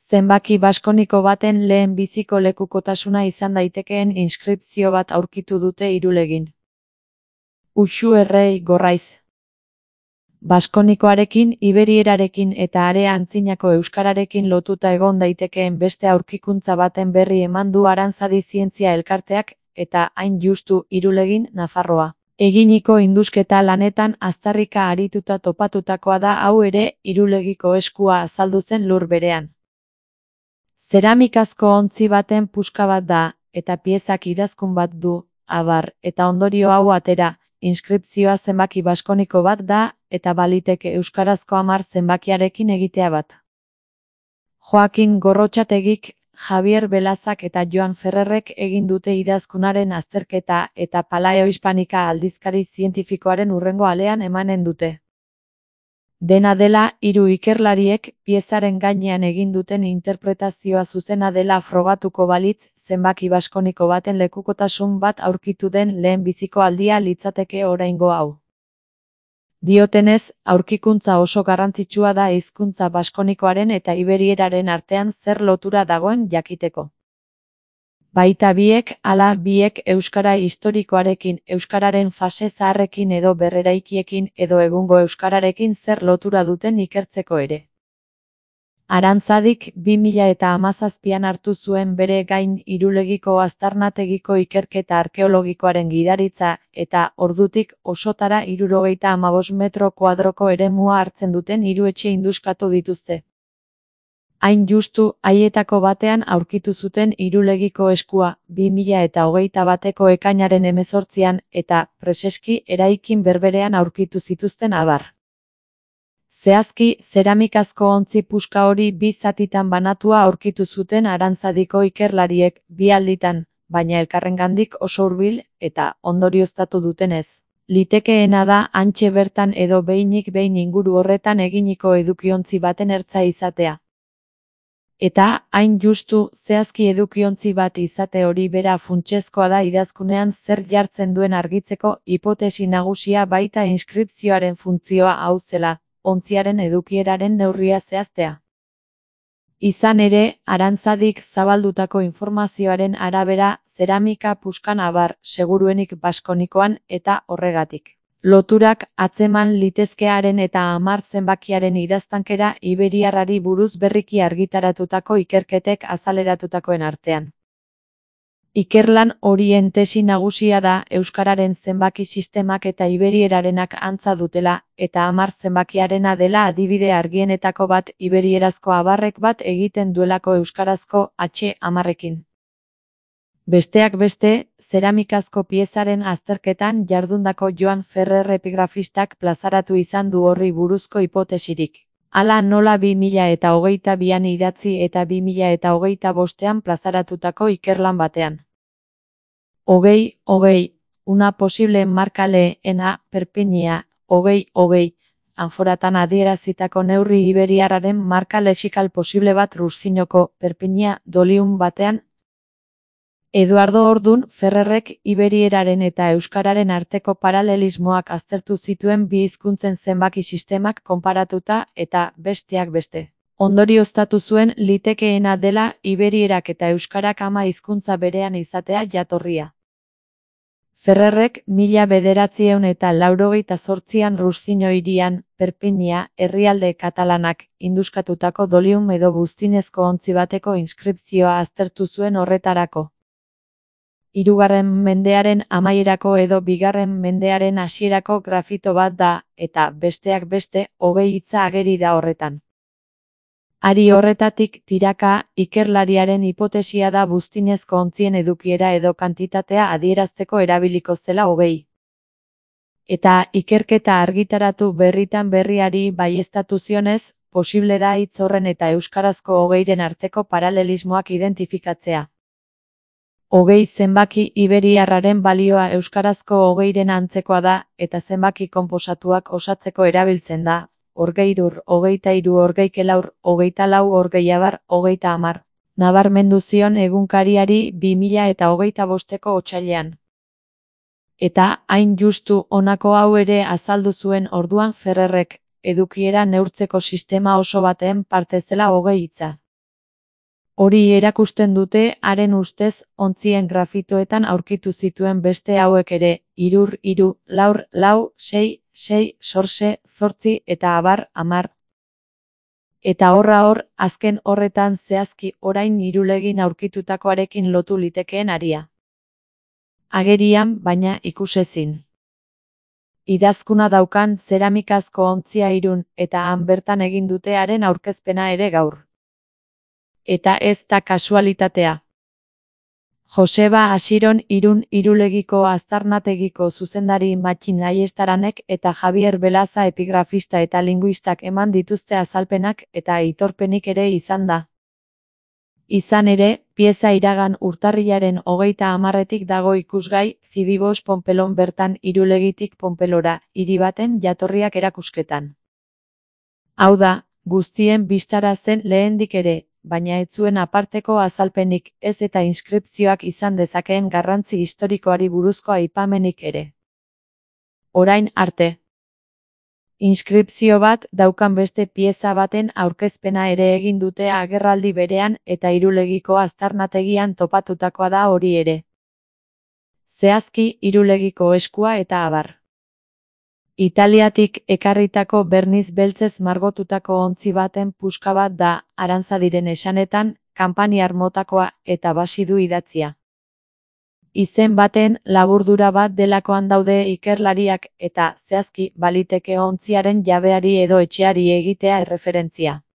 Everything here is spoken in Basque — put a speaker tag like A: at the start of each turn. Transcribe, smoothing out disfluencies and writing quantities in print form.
A: Zenbaki baskoniko baten lehen biziko lekukotasuna izan daitekeen inskripzio bat aurkitu dute Irulegin. Uxu errei gorraiz. Baskonikoarekin, iberierarekin eta are antzinako euskararekin lotuta egon daitekeen beste aurkikuntza baten berri eman du Arantzadi Zientzia Elkarteak, eta hain justu Irulegin, Nafarroa. Eginiko indusketa lanetan aztarrika arituta topatutakoa da hau ere Irulegiko eskua azaldu zen lur berean. Zeramikazko ontzi baten puska bat da, eta piezak idazkun bat du, abar, eta ondorio hau atera, inskripzioa zenbaki baskoniko bat da, eta baliteke euskarazko 10 zenbakiarekin egitea bat. Joakin Gorrotxategik, Javier Belazak eta Joan Ferrerrek egin dute idazkunaren azterketa eta Paleo Hispanika aldizkari zientifikoaren hurrengo alean emanen dute. Dena dela, 3 ikerlariek piezaren gainean egin duten interpretazioa zuzena dela frogatuko balitz, zenbaki baskoniko baten lekukotasun bat aurkitu den lehen biziko aldia litzateke oraingo hau. Diotenez, aurkikuntza oso garrantzitsua da hizkuntza baskonikoaren eta iberieraren artean zer lotura dagoen jakiteko. Baita biek, ala biek euskara historikoarekin, euskararen fase zaharrekin edo berreraikiekin edo egungo euskararekin zer lotura duten ikertzeko ere. Arantzadik 2017an hartu zuen bere gain Irulegiko aztarnategiko ikerketa arkeologikoaren gidaritza eta ordutik osotara 75 metro kuadroko eremua hartzen duten 3 etxe induskatu dituzte. Hain justu, haietako batean aurkitu zuten Irulegiko eskua 2021ko ekainaren 18an eta preseski eraikin berberean aurkitu zituzten abar. Zehazki, zeramikazko ontzi puska hori 2 zatitan banatua aurkitu zuten Arantzadiko ikerlariek 2 alditan, baina elkarrengandik oso hurbil eta ondorioztatu dutenez. Litekeena da hantxe bertan edo behinik behin inguru horretan eginiko edukiontzi baten ertza izatea. Eta, hain justu, zehazki edukiontzi bat izate hori bera funtsezkoa da idazkunean zer jartzen duen argitzeko hipotesi nagusia baita inskripzioaren funtzioa hau zela, ontziaren edukieraren neurria zehaztea. Izan ere, Arantzadik zabaldutako informazioaren arabera, zeramika puskan abar, seguruenik baskonikoan eta horregatik. Loturak atzeman litezkearen eta 10 zenbakiaren idaztankera iberiarrari buruz berriki argitaratutako ikerketek azaleratutakoen artean. Ikerlan horien tesi nagusia da euskararen zenbaki sistemak eta iberierarenak antza dutela, eta 10 zenbakiarena dela adibide argienetako bat iberierazko abarrek bat egiten duelako euskarazko H10ekin. Besteak beste, zeramikazko piezaren azterketan jardundako Joan Ferrer epigrafistak plazaratu izan du horri buruzko hipotesirik. Hala nola 2022an idatzi eta 2025an plazaratutako ikerlan batean. Una posible marca leena perpiña, anforatan adierazitako neurri iberiarraren marka lexikal posible bat Ruszinoko Perpiña dolium batean. Eduardo Ordun Ferrerrek iberieraren eta euskararen arteko paralelismoak aztertu zituen 2 hizkuntzen zenbaki sistemak konparatuta eta besteak beste. Ondorioztatu zuen litekeena dela iberierak eta euskarak 10 hizkuntza berean izatea jatorria. Ferrerrek 1988an Ruszino hirian, Perpiña, herrialde katalanak, induskatutako dolium edo buztinezko ontzi bateko inskripzioa aztertu zuen horretarako. 3. mendearen amaierako edo 2. mendearen hasierako grafito bat da, eta besteak beste, 20 hitza ageri da horretan. Ari horretatik tiraka, ikerlariaren hipotesia da buztinezko ontzien edukiera edo kantitatea adierazteko erabiliko zela 20. Eta ikerketa argitaratu berritan berriari baieztatu zionez, posible da hitz horren eta euskarazko 20ren arteko paralelismoak identifikatzea. 20 zenbaki iberiarraren balioa euskarazko 20ren antzekoa da, eta zenbaki konposatuak osatzeko erabiltzen da, 20, 23, 24, 24, 24, 30, nabarmendu zion egunkariari 2025ko otsailean. Eta, hain justu, honako hau ere azaldu zuen orduan Ferrerrek, edukiera neurtzeko sistema oso baten parte zela 20 hitza. Hori erakusten dute haren ustez ontzien grafitoetan aurkitu zituen beste hauek ere, 3, 3, 4, 4, 6, 6, 8, 8 eta abar, 10. Eta hor, azken horretan zehazki orain irulegin aurkitutakoarekin lotu litekeen aria. Agerian, baina ikusezin. Idazkuna daukan zeramikazko ontzia irun, eta han bertan egin dute haren aurkezpena ere gaur. Eta ez da kasualitatea. Joseba Asiron Irun irulegiko aztarnategiko zuzendari Matxin Aiestaranek eta Javier Belaza epigrafista eta linguistak eman dituzte azalpenak eta aitorpenik ere izan da. Izan ere, pieza iragan urtarrilaren 30 dago ikusgai, Zibibos Ponpelon bertan irulegitik Ponpelora, hiri baten jatorriak erakusketan. Hau da, guztien bistara zen lehendik ere, baina ez zuen aparteko azalpenik, ez eta inskripzioak izan dezakeen garrantzi historikoari buruzko aipamenik ere. Orain arte. Inskripzio bat daukan beste pieza baten aurkezpena ere egin dute agerraldi berean eta irulegiko aztarnategian topatutakoa da hori ere. Zehazki irulegiko eskua eta abar. Italiatik ekarritako berniz beltzez margotutako ontzi baten puska bat da, Arantzadiren esanetan, kanpaniar motakoa eta basi du idatzia. Izen baten laburdura bat delakoan daude ikerlariak eta zehazki baliteke ontziaren jabeari edo etxeari egitea erreferentzia.